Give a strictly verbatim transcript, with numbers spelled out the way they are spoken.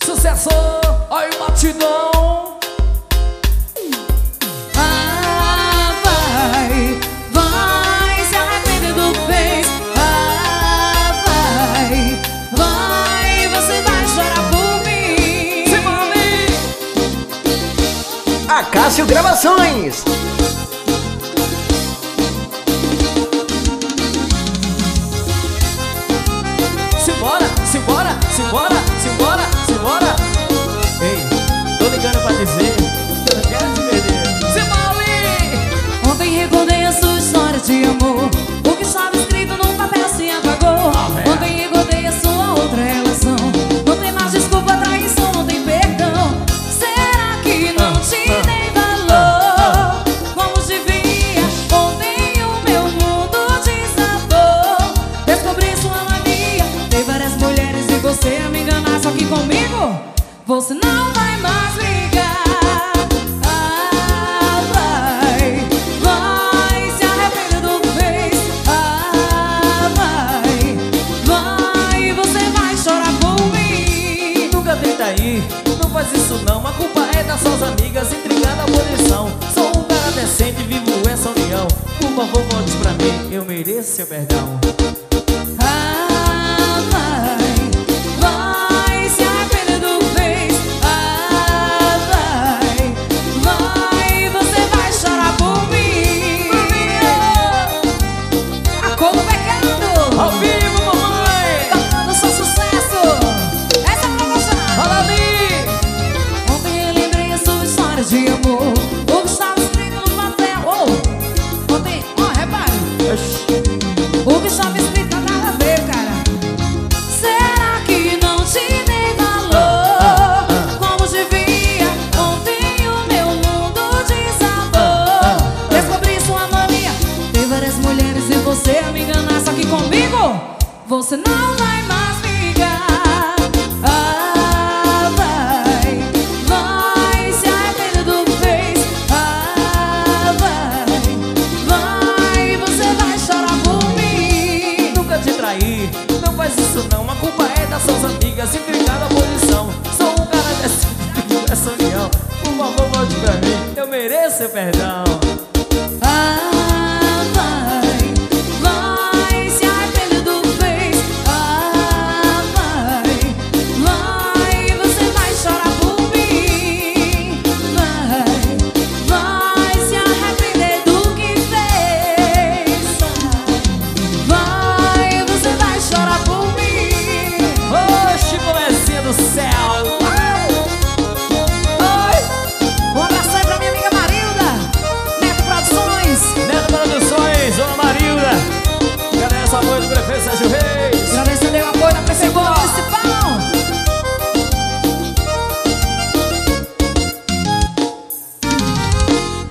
Sucesso, olha o batidão. Ah, vai, vai, se arrepender do que fez. Ah, vai, vai, você vai chorar por mim. Simone! Acácio Gravações. Simbora, simbora, simbora, simbora, simbora. Ei, tô ligando pra dizer que eu não quero te perder. Simone! Ontem recordei a sua história de amor. O que estava escrito num papel se apagou. Amém. Ontem recordei a sua outra relação. Não tem mais desculpa, traição, não tem perdão. Será que não Ah, te ah, dei valor como devia? Ontem o meu mundo desabou. Descobri sua mania. Tem várias mulheres e você a me enganar. Só que comigo você não vai mais brigar. Ah, vai, vai, se arrepender do que fez. Ah, vai, vai, você vai chorar por mim. Nunca tenta aí, não faz isso não. A culpa é das suas amigas intrigando a posição. Sou um cara decente, vivo essa união. Por favor, volte pra mim, eu mereço seu perdão. Ah, vai, vai, se arrepender do que fez. Ah, vai, vai, você vai chorar por mim. A como pecado. Ao vivo, mamãe! Tocando seu sucesso. Essa é pra gostar. Fala ali! Ontem eu lembrei a sua história de amor. O que estava escrito no papel. Oh, ontem, ó, repare. O que estava escrito não nada a ver, cara. Será que não te dei valor como devia? Ontem o meu mundo desabou. Descobri sua mania. Tem várias mulheres e você a me enganar. Só que comigo você não vai mais ligar. Ah, vai, vai, se arrepender do que fez. Ah, vai, vai, você vai chorar por mim. Nunca te traí, não faz isso não. A culpa é das suas amigas intrigando a posição. Sou um cara decente, vivo essa união. Por favor, volte pra mim, eu mereço seu perdão. Ah,